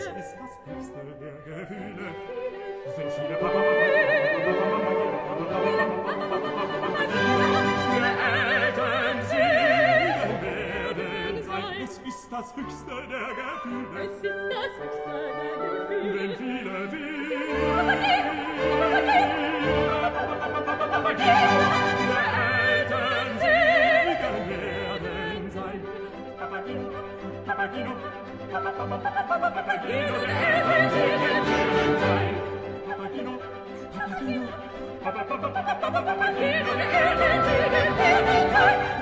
Es ist das höchste der Gefühle. Sind viele Eltern siegen werden sein. Es ist das höchste der Gefühle. Es ist das höchste der Gefühle. Denn viele Eltern siegen werden sein. Papagino, Papagino, Papagino, der Eltern siegen werden sein. Papagino, Papagino, Papagino, der Eltern siegen werden sein.